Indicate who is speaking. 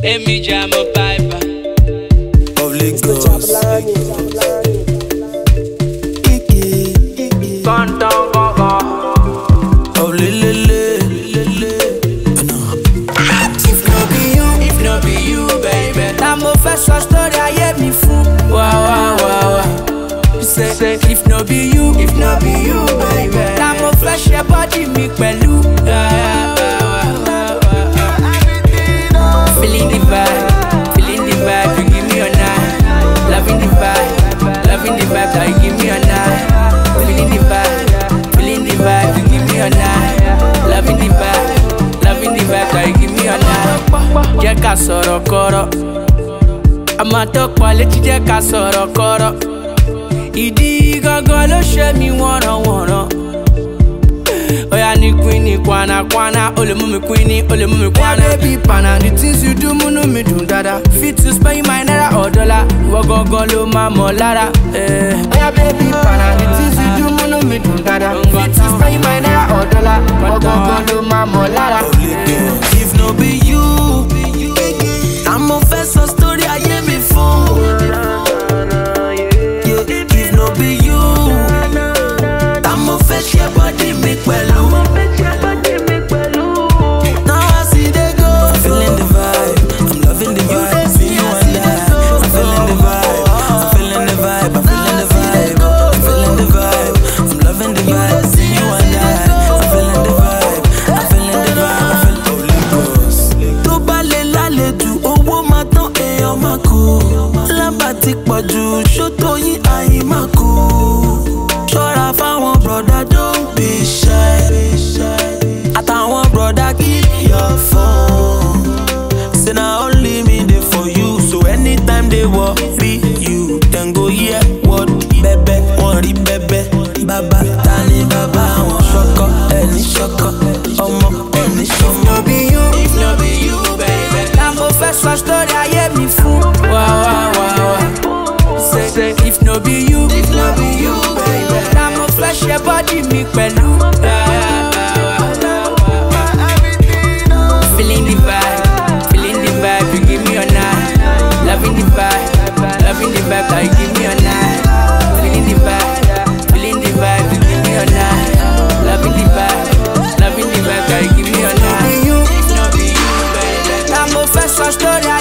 Speaker 1: Emi Jamo Piper
Speaker 2: of Lagos. Of Lele.
Speaker 1: If no be you, baby.
Speaker 3: Na mo fẹ́ sọ story ayé mi fún.
Speaker 1: Wow.
Speaker 3: Say if no be you,
Speaker 1: baby.
Speaker 3: na mo fẹ́ share body mi pẹ̀lú. Feeling the vibe, you give me a night. Loving the vibe, that you give me a night. Feeling the vibe, you give me a night. Loving the vibe, that you give me a night. Jẹ́ ká sọ̀rọ̀ kọ́rọ̀, àmọ́ tó pọ̀ létí jẹ́ ká sọ̀rọ̀ kọ́rọ̀. Ìdí gangan ló ṣe mí wọ̀nràn. Oya ni queen ni kwana, ole mú mi queen ni, ole mú mi kwana. Yeah, baby pana, the things you do múnú mi dùn dada. Fit to spend my naira or dollar, ìwọ gangan ló máa mọ̀ lára. Oya baby pana, the things you do múnú mi dùn dada. Fit to spend my naira or dollar, ìwọ gangan ló máa mọ̀ lára.
Speaker 2: If no be you, I'm a first story ayé mi fún. If no be you, I'm a first share body mi pẹ̀lú. Now I see they go. I'm feeling the vibe, I'm loving the vibe. See you and I. I'm feeling the vibe, I'm feeling the vibe. I'm feeling the vibe, I'm feeling the vibe. I'm loving the vibe. See you and I. I'm feeling the vibe, I'm feeling the vibe. I'm feeling Lagos. Tó bá lè lálejò, owó máa tán èèyàn máa kú. Lábà ti pọ̀ jù, ṣótó yín àyè máa kú. Ṣọ́ra fáwọn brother, don't be shy. Àtàwọn brother, keep your phone. Say na only me dey for you, so anytime they worry you, then go hear what bẹ́bẹ́, wọ́n rí bẹ́bẹ́. Bàbá ta ni bàbá wọn? Ṣọkọ ẹni ṣọkọ, ọmọ ẹni ṣọmọ.
Speaker 1: If no be you, baby.
Speaker 3: Na mo fẹ́ sọ story ayé mi fún.
Speaker 1: Wow.
Speaker 3: Say if no be you,
Speaker 1: baby.
Speaker 3: na mo fẹ́ share body mi pẹ̀lú. Feeling the vibe, you give me a night. Loving the vibe, that you give me a night. Feeling the vibe, you give me a night. Loving the vibe, that you give me a night.
Speaker 1: If no be you, baby.
Speaker 3: Na mo fẹ́ sọ story